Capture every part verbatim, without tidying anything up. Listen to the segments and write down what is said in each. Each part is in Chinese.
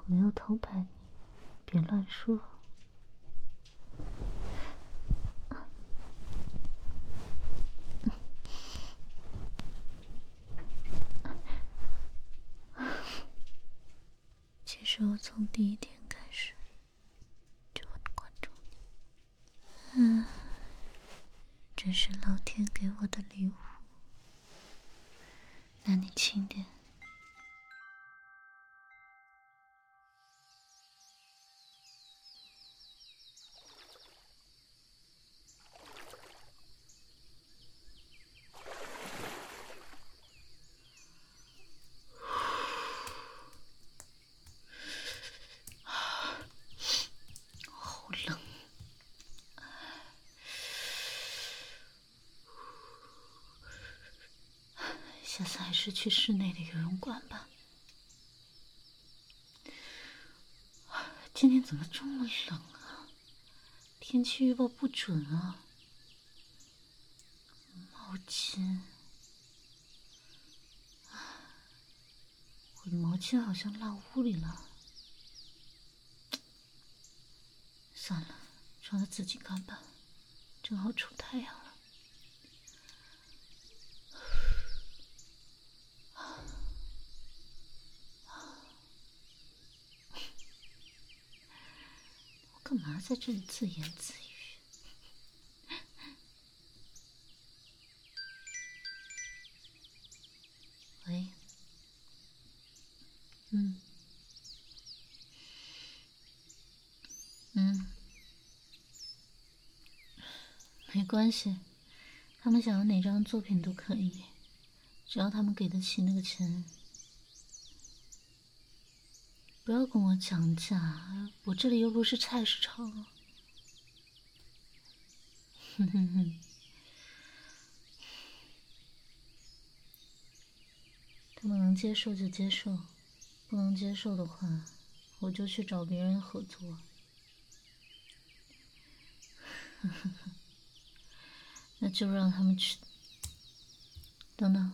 没有偷拍你，别乱说。其实我从第一天开始就很关注你，嗯，这是老天给我的礼物，那你轻点。好冷。下次还是去室内的游泳馆吧。今天怎么这么冷啊？天气预报不准啊。毛巾，我的毛巾好像落屋里了。算了，让它自己干吧，正好出太阳了。我干嘛在这里自言自语？喂，嗯，嗯，没关系，他们想要哪张作品都可以，只要他们给得起那个钱。不要跟我讲价，我这里又不是菜市场。哼哼哼，他们能接受就接受，不能接受的话，我就去找别人合作。那就让他们去。等等。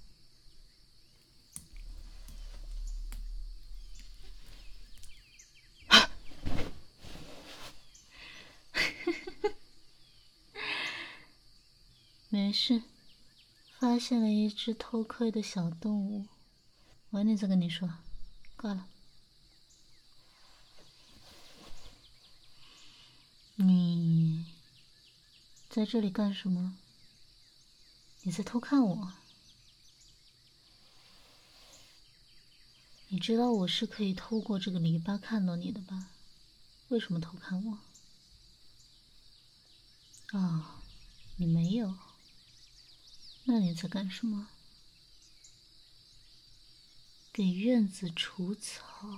没事，发现了一只偷窥的小动物，晚点再跟你说。挂了。你在这里干什么？你在偷看我？你知道我是可以透过这个篱笆看到你的吧？为什么偷看我？哦，你没有。那你在干什么？给院子除草。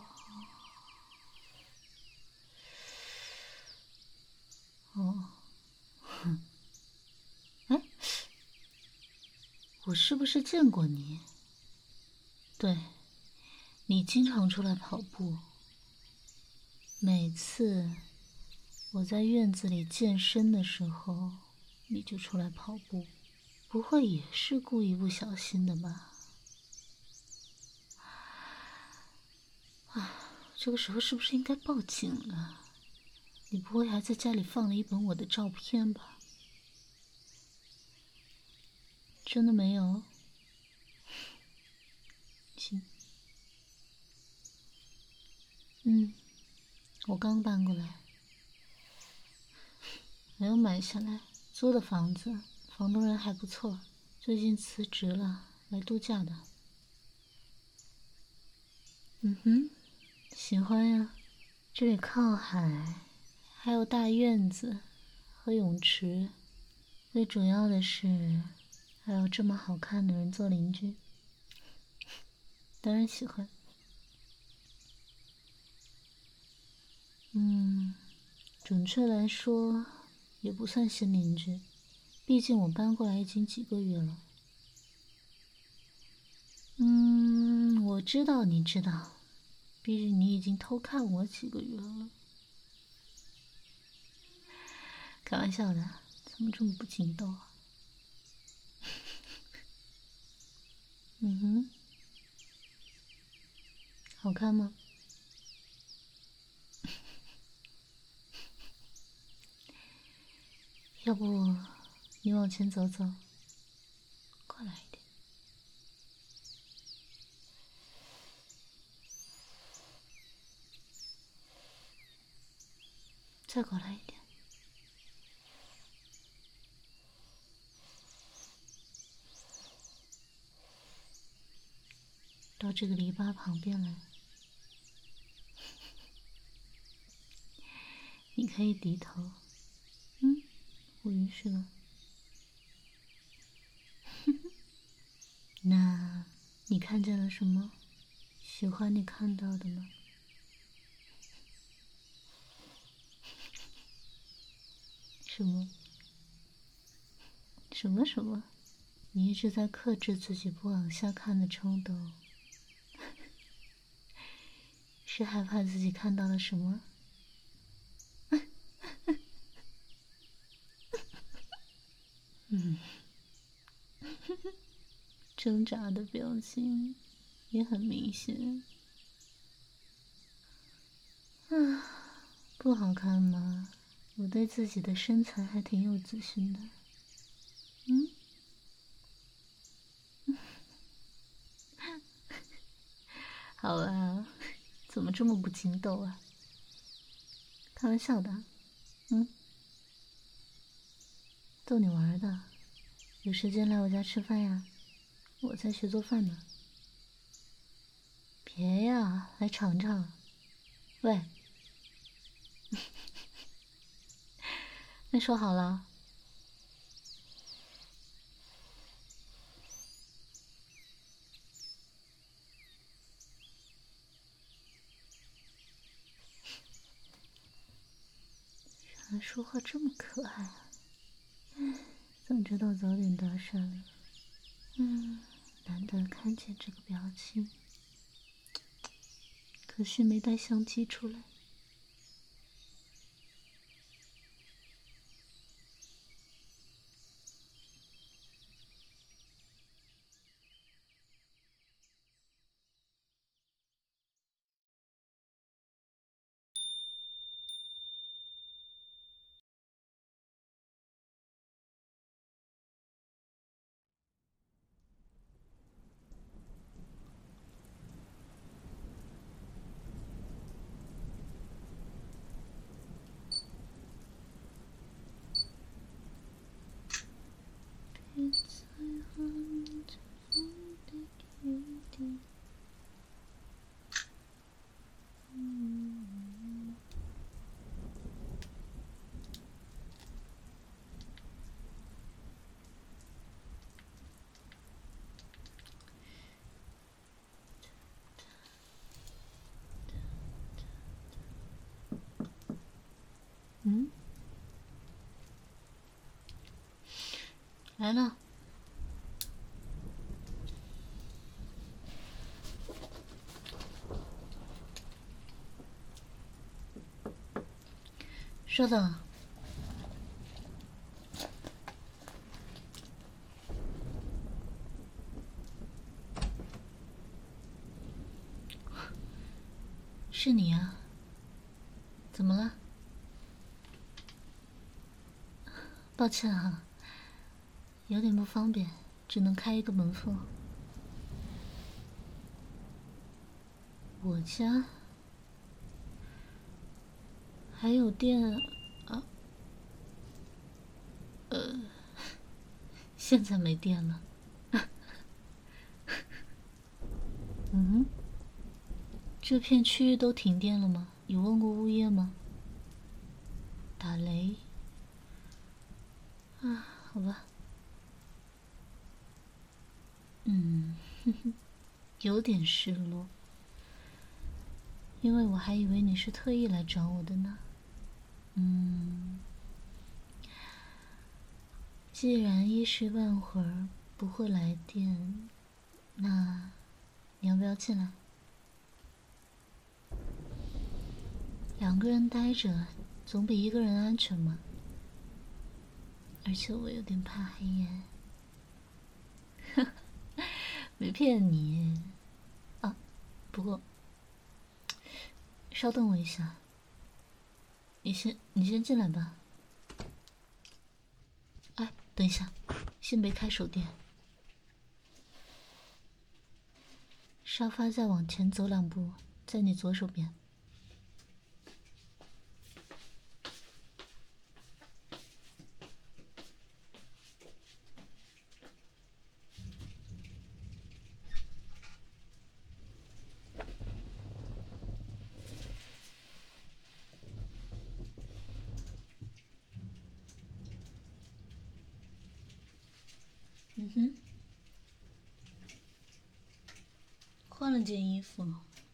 哦，哼，哎，我是不是见过你？对，你经常出来跑步。每次我在院子里健身的时候，你就出来跑步，不会也是故意不小心的吧？啊，这个时候是不是应该报警了？你不会还在家里放了一本我的照片吧？真的没有？行，嗯，我刚搬过来，没有买下来，租的房子，房东人还不错，最近辞职了，来度假的。嗯哼，喜欢呀，这里靠海，还有大院子和泳池，最主要的是还有这么好看的人做邻居，当然喜欢。嗯，准确来说也不算新邻居，毕竟我搬过来已经几个月了。嗯，我知道你知道，毕竟你已经偷看我几个月了。开玩笑的，怎么这么不经斗啊？嗯哼，好看吗？ 要不你往前走走，过来一点。再过来一点。到这个篱笆旁边来。你可以低头。嗯，我允许了。那你看见了什么？喜欢你看到的吗？什么？什么什么？你一直在克制自己不往下看的冲动，是害怕自己看到了什么？嗯，挣扎的表情也很明显。啊，不好看吗？我对自己的身材还挺有自信的。嗯。好啊，怎么这么不经斗啊？开玩笑的。嗯，逗你玩的。有时间来我家吃饭呀，我在学做饭呢。别呀，来尝尝。喂，那说好了。原来说话这么可爱啊！唉，早知道早点搭讪了。嗯，难得看见这个表情，可惜没带相机出来。别再问这风的雨滴。嗯。嗯，来了。稍等。是你啊？怎么了？抱歉哈，有点不方便，只能开一个门缝。我家还有电啊？呃，现在没电了。嗯，这片区域都停电了吗？有问过物业吗？打雷？啊，好吧。嗯，哼哼，有点失落，因为我还以为你是特意来找我的呢。嗯，既然一时半会儿不会来电，那你要不要进来？两个人待着总比一个人安全嘛。而且我有点怕黑夜。没骗你啊，不过稍等我一下，你先你先进来吧。 等一下，先别开手电。沙发再往前走两步，在你左手边。嗯哼，换了件衣服。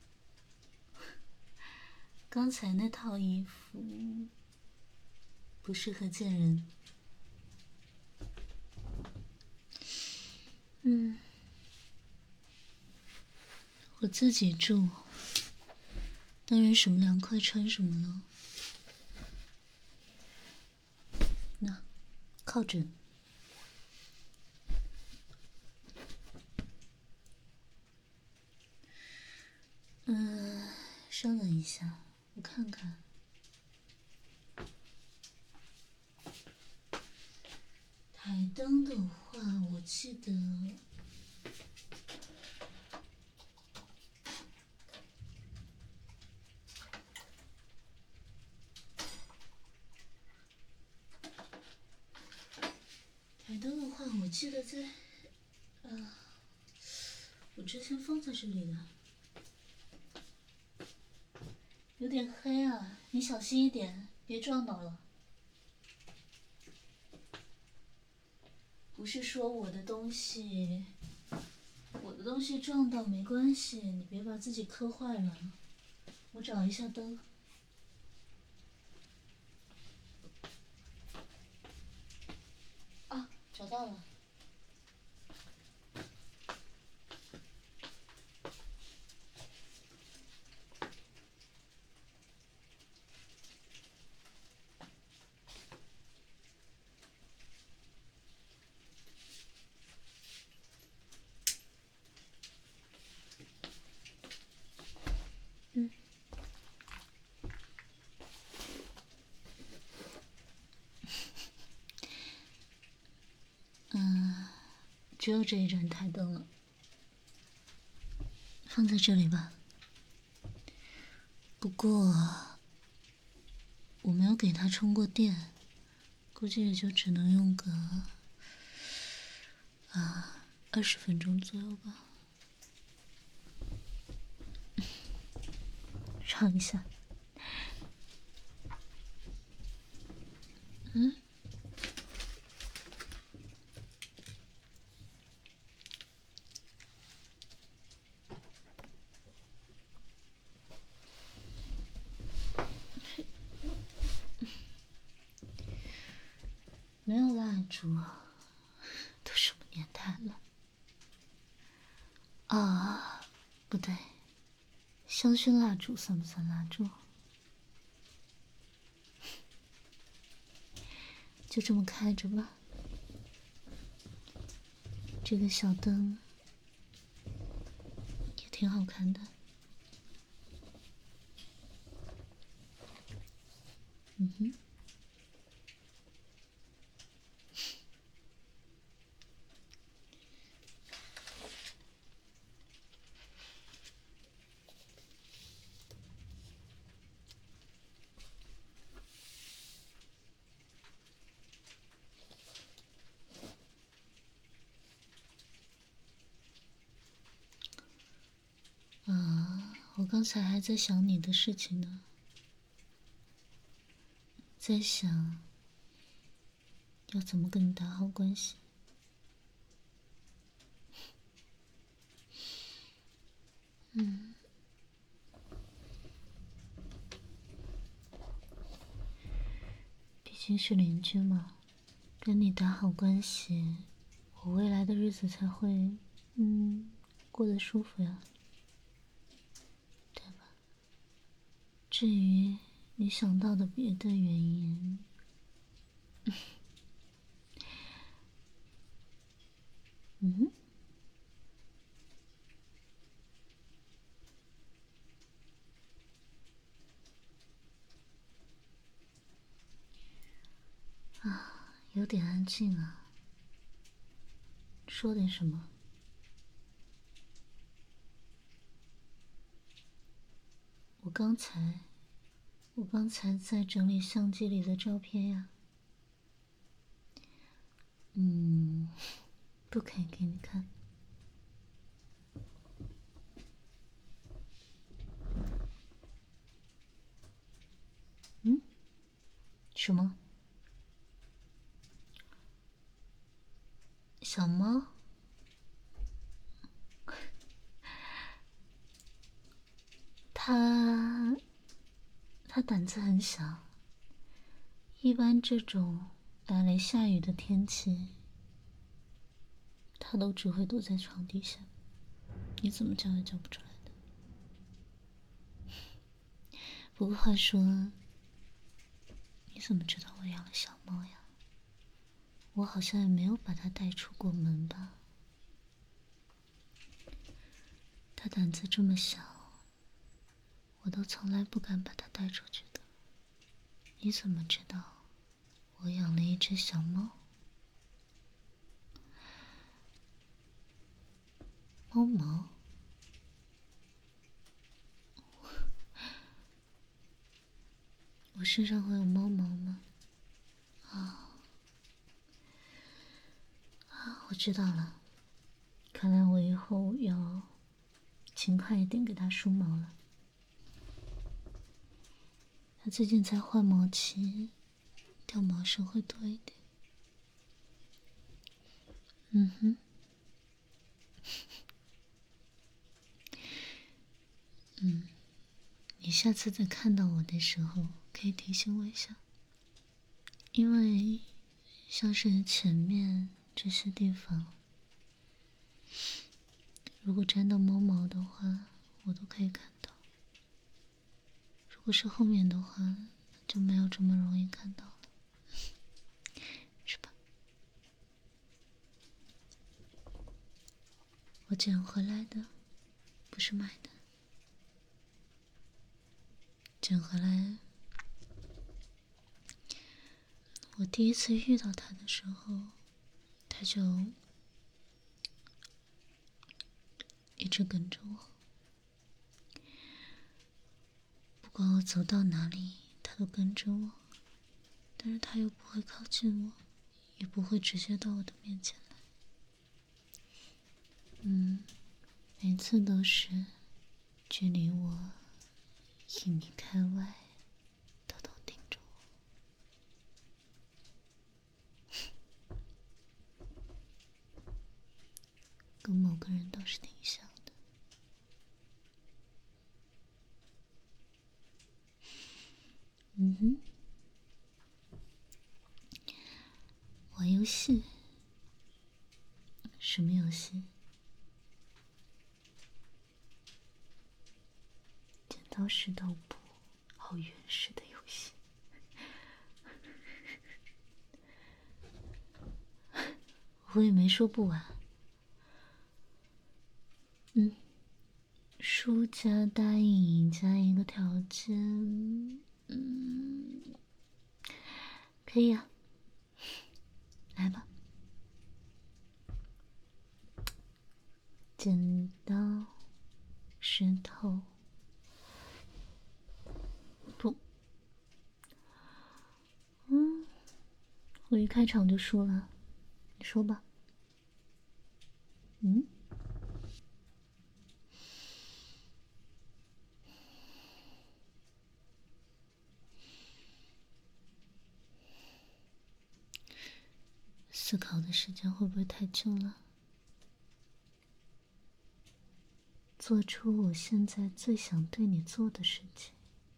刚才那套衣服不适合见人。嗯，我自己住，当然什么凉快穿什么了。那，靠枕。嗯，稍等一下，我看看。台灯的话，我记得台灯的话，我记得在，呃，我之前放在这里的。有点黑啊，你小心一点，别撞到了。不是说我的东西，我的东西撞到没关系，你别把自己磕坏了。我找一下灯。啊，找到了。嗯。嗯，只有这一盏台灯了，放在这里吧。不过我没有给它充过电，估计也就只能用个啊二十分钟左右吧。尝一下。嗯。没有蜡烛，都什么年代了？啊，不对，香薰蜡烛算不算蜡烛？就这么开着吧。这个小灯也挺好看的。嗯哼。啊，我刚才还在想你的事情呢，在想要怎么跟你打好关系。嗯，毕竟是邻居嘛，跟你打好关系，我未来的日子才会，嗯，过得舒服呀，对吧？至于你想到的别的原因，嗯，啊，有点安静啊。 说点什么？我刚才，我刚才在整理相机里的照片呀。嗯，不可以给你看。嗯？什么？小猫？它，它胆子很小。一般这种打雷下雨的天气，它都只会躲在床底下，你怎么叫也叫不出来的。不过话说，你怎么知道我养了小猫呀？我好像也没有把它带出过门吧。它胆子这么小，我都从来不敢把它带出去的。你怎么知道我养了一只小猫？猫毛？我身上会有猫毛吗？啊啊，我知道了。看来我以后要勤快一点给它梳毛了。它最近在换毛期，掉毛声会多一点。嗯哼。嗯，你下次再看到我的时候，可以提醒我一下，因为像是前面这些地方，如果沾到猫毛的话，我都可以看到。如果是后面的话，就没有这么容易看到了，是吧？我捡回来的，不是买的。捡回来，我第一次遇到它的时候，它就一直跟着我。不管我走到哪里，它都跟着我，但是它又不会靠近我，也不会直接到我的面前来。嗯，每次都是距离我一米开外，偷偷盯着我，跟某个人倒是挺像的。嗯哼。玩游戏？什么游戏？剪刀石头布，好原始的游戏。我也没说不玩。嗯，输家答应赢家一个条件，嗯，可以啊，来吧。剪刀石头布。嗯，我一开场就输了，你说吧。嗯，思考的时间会不会太久了？做出我现在最想对你做的事情。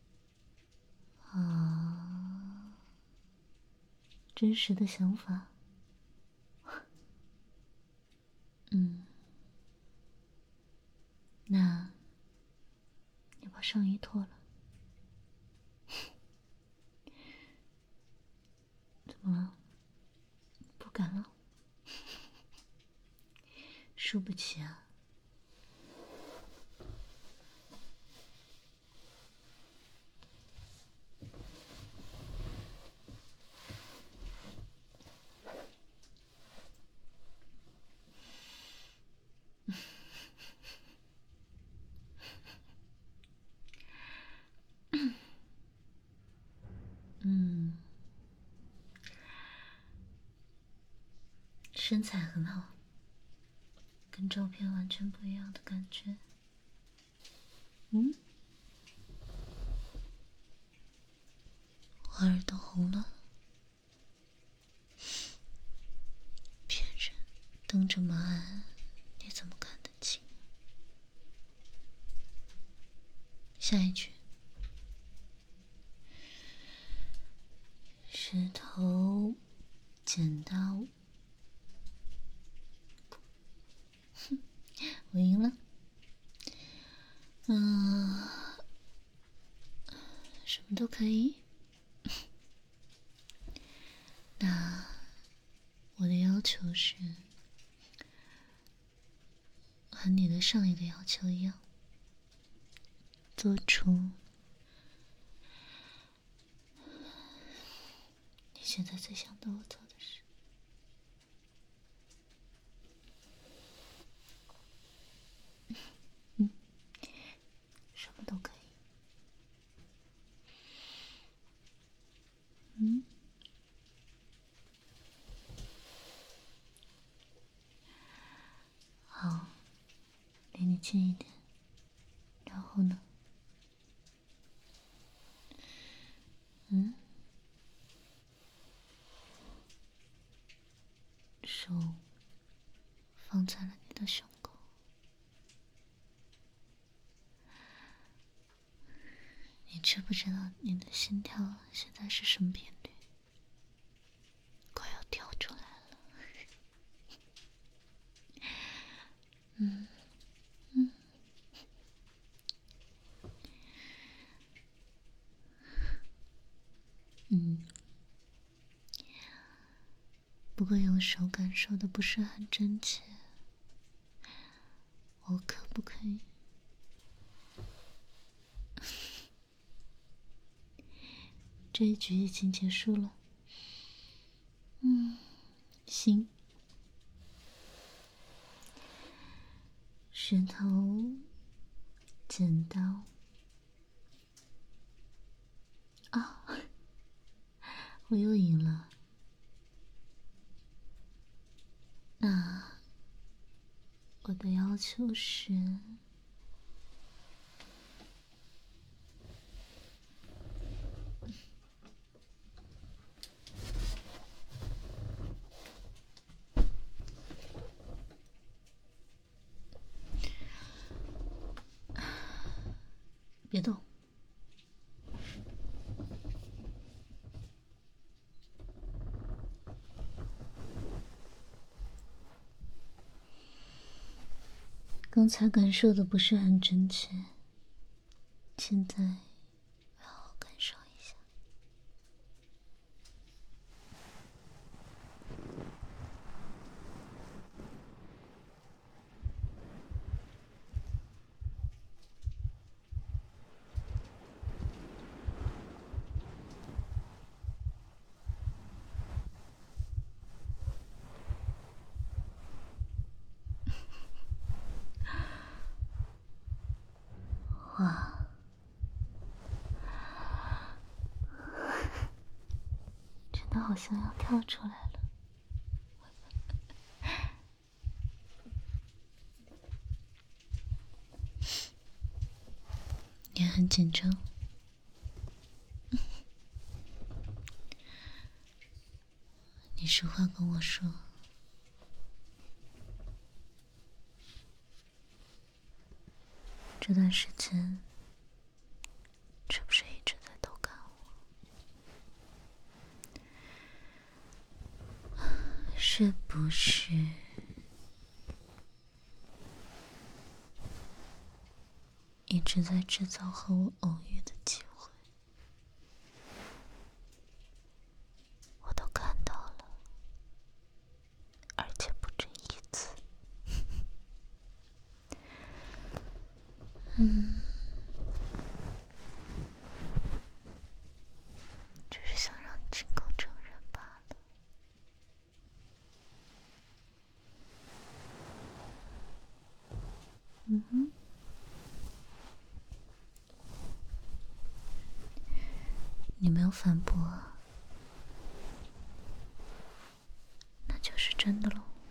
啊，真实的想法。嗯，那你把上衣脱了。怎么了？不敢了？输不起啊。 身材很好，跟照片完全不一样的感觉。嗯，我耳朵红了。骗人，瞪着马鞍，你怎么看得清？下一句。石头剪刀，哼，我赢了。嗯，什么都可以。那我的要求是和你的上一个要求一样，做出你现在最想对我做的事。嗯，什么都可以。嗯，好，离你近一点。然后呢？嗯，手放在了你的胸口。你知不知道你的心跳现在是什么频率？快要跳出来了。嗯嗯。嗯，不过用手感受的不是很真切，我可不可以？这一局已经结束了。嗯，行。石头剪刀啊，我又赢了。那我的要求是，别动。刚才感受的不是很真切，现在好好感受一下。哇，真的好像要跳出来了。也很紧张。你实话跟我说，这段时间是不是一直在偷看我？是不是一直在制造和我偶遇的机会？我都看到了，而且不止一次。嗯，只是想让你亲口承认罢了。嗯哼。你没有反驳，那就是真的喽。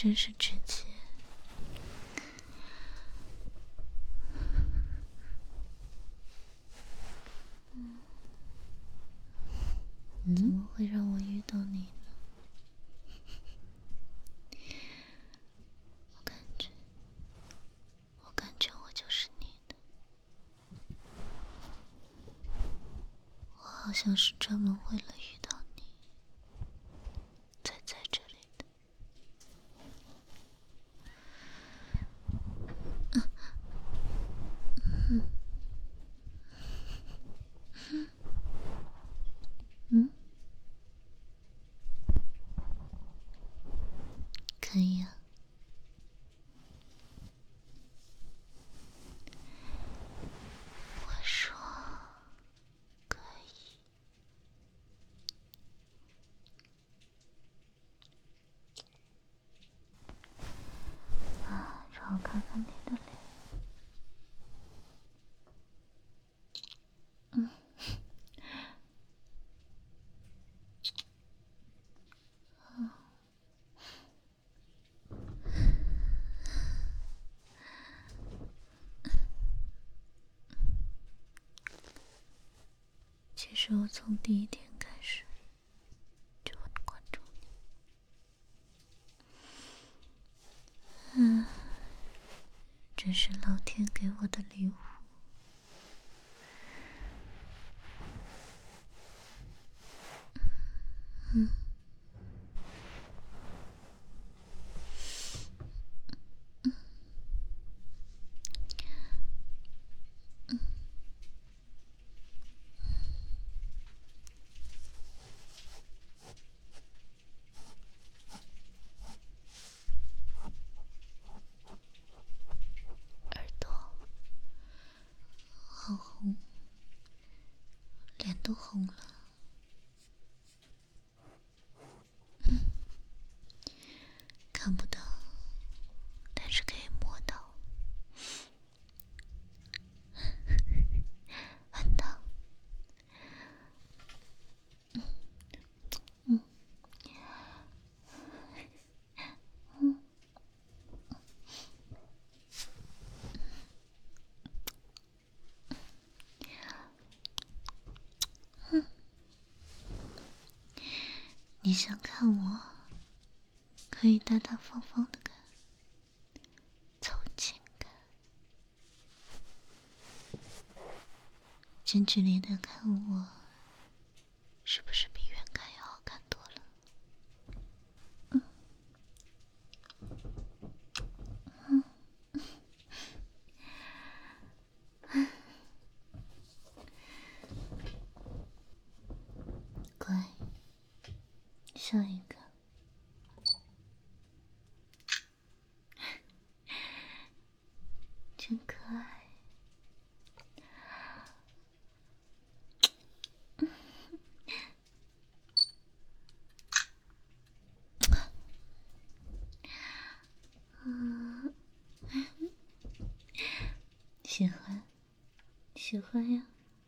真是直接。嗯，怎么会让我遇到你呢？我感觉，我感觉我就是你的。我好像是专门为了遇到你才在这里的。嗯嗯，可以啊。我说可以。啊，让我看看你的脸。嗯。其实我从第一天开始就很关注你。嗯，这是老天给我的礼物。嗯。耳朵好红，脸都红了。嗯，看不到，但是可以摸到，很烫。嗯嗯嗯。嗯，你想看我，可以大大方方的看，凑近看，近距离的看我，是不是比远看要好看多了？嗯嗯嗯，乖，下一个。真可爱。嗯，喜欢，喜欢呀。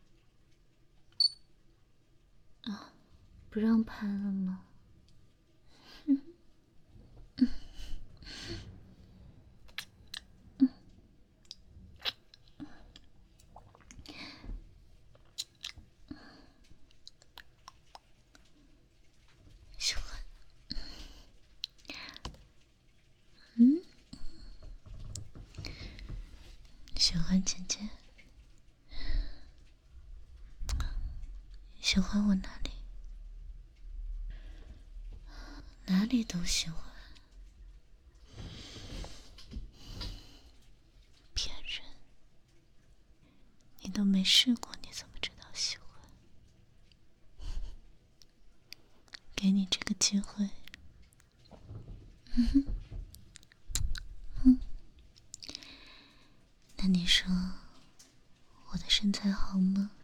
啊，不让拍了吗？嗯嗯嗯。喜欢。嗯，喜欢姐姐。喜欢我哪里？哪里都喜欢。骗人！你都没试过，你怎么知道喜欢？给你这个机会。嗯哼。嗯。那你说，我的身材好吗？